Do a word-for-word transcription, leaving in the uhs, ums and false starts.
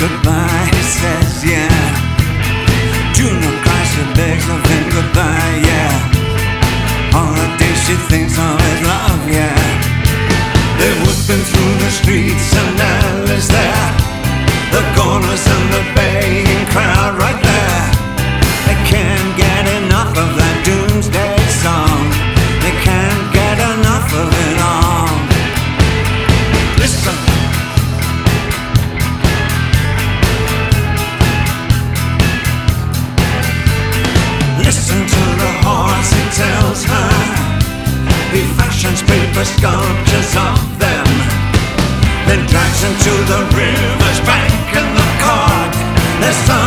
Goodbye, he says, yeah. Junior cries, she begs of him goodbye, yeah. All the days she thinks of his love, yeah. They're whipping through the streets and Alice there. The corners and the baying crowd right there. They can't get enough of that doomsday song. They can't get enough of it all. Listen. Listen to the horse, he tells her. He fashions paper sculptures of them, then drags them to the river's bank in the cart. There's some